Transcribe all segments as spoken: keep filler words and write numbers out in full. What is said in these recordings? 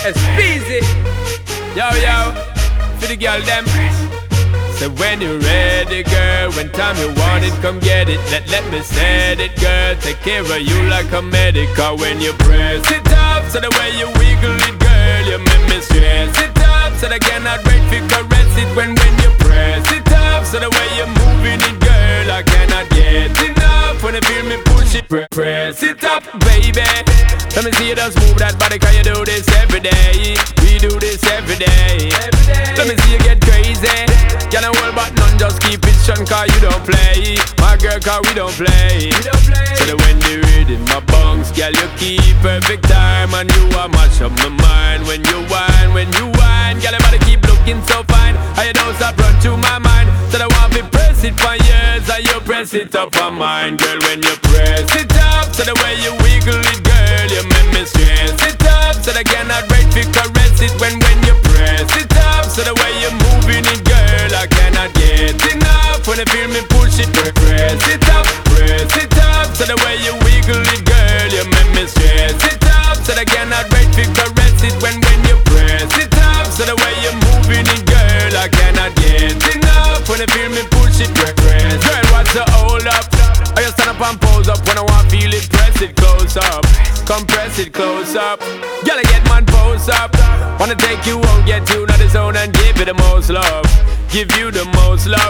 It's easy. Yo, yo, for the girl them. So when you're ready, girl, when time you want it, come get it. Let, let me set it, girl, take care of you like a medic. Cause when you press it up, so the way you wiggle it, girl, you make me stress it up. So I cannot wait to caress it when, when you press it up. So the way you're moving it, girl, I cannot get enough. When you feel me push it, pre press it up, baby. Let me see you just move that body, cause you do this every day. We do this every day, every day. Let me see you get crazy. Girl, I hold back none, just keep it shun, cause you don't play. My girl, cause we don't play, we don't play. So that when you read in my bunks, girl, you keep perfect time. And you are mash up my mind. When you whine, when you whine, girl, your body keep looking so fine. And you don't stop run through my mind. So I want to press it for years, and you press it up for mine. Girl, when you press it up, so the way you wiggle it, girl, you make me stress it up. So I cannot wait to caress it when, when you press it up. So the way you're moving it, girl, I cannot get enough. When you feel me push it, press it up, press it up. So the way you wiggle it, girl, you make me stress it up. So I cannot wait to caress it when, when you press it up. So the way you're moving it, girl, I cannot get enough. When you feel me push it, press it. Girl, what's the hold up? I just stand up and pose up. When I want feel it, press it close up. Compress it close up. Girl, I get man pose up. Wanna take you home, get you on the zone and give you the most love. Give you the most love.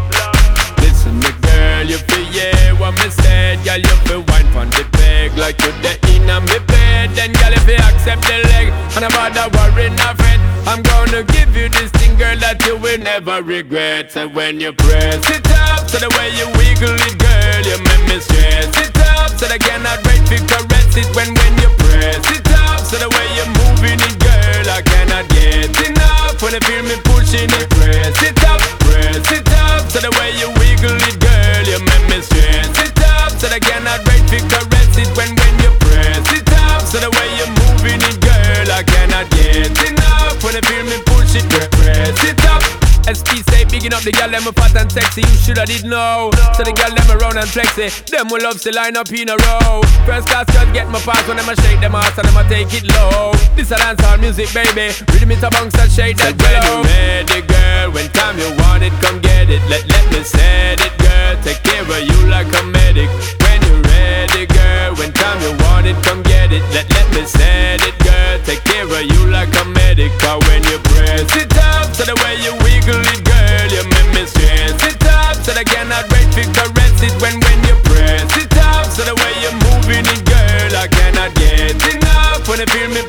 Listen me girl, you feel yeah what me said. Girl, you feel wine from the peg like you the in on me bed. Then girl, if you accept the leg and about that worry not fret, I'm gonna give you this thing, girl, that you will never regret. So when you press it up, so the way you wiggle it, girl, you make me stress it up. So I cannot wait to caress it when, when you press it up. So the way you're moving it, girl, I cannot get enough. When you feel me pushing it, press it up, press it up. So the way you wiggle it, girl, you make me stress it up. So I cannot wait to caress it when, when you press it up. So the way you're moving it, girl, I cannot get enough. When you feel me push it, press it up. S P say bigging up the girl them fat and sexy. You shoulda did know. So the girl them around and flexy. Them will love to line up in a row. First class girls get my pass when them a shake them ass and them a take it low. This a dancehall music, baby. Rhythm it a bounce and shake that glow. When you ready, girl, when time you want it, come get it. Let let me set it, girl. Take care of you like a medic. When you ready, girl, when time you want it, come get it. Let let me set it, girl. Take care of you like a medic. Cause when you press it up, so the way you wiggle it, girl, you make me stress it up. So I cannot wait to caress it when, when you press it up. So the way you're moving it, girl, I cannot get enough. When you feel me